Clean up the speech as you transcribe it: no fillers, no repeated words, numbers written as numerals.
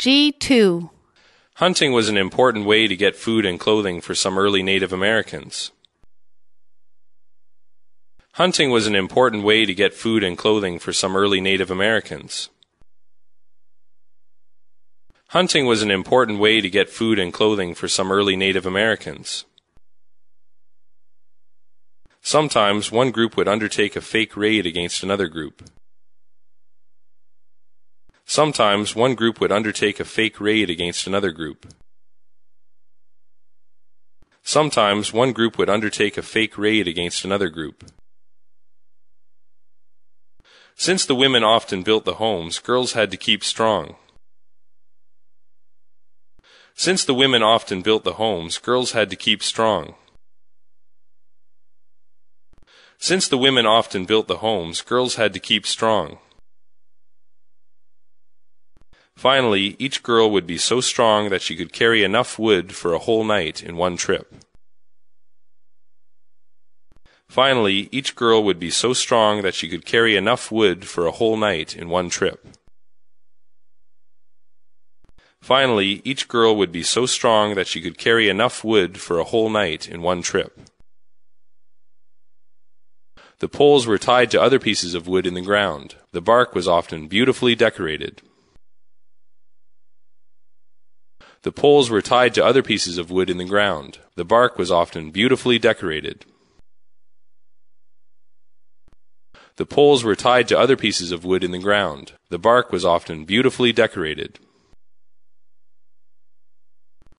G2. Hunting was an important way to get food and clothing for some early Native Americans. Hunting was an important way to get food and clothing for some early Native Americans. Hunting was an important way to get food and clothing for some early Native Americans. Sometimes one group would undertake a fake raid against another group. Sometimes one group would undertake a fake raid against another group. Sometimes one group would undertake a fake raid against another group. Since the women often built the homes, girls had to keep strong. Since the women often built the homes, girls had to keep strong. Since the women often built the homes, girls had to keep strong. Finally, each girl would be so strong that she could carry enough wood for a whole night in one trip. Finally, each girl would be so strong that she could carry enough wood for a whole night in one trip. Finally, each girl would be so strong that she could carry enough wood for a whole night in one trip. The poles were tied to other pieces of wood in the ground. The bark was often beautifully decorated. The poles were tied to other pieces of wood in the ground. The bark was often beautifully decorated. The poles were tied to other pieces of wood in the ground. The bark was often beautifully decorated.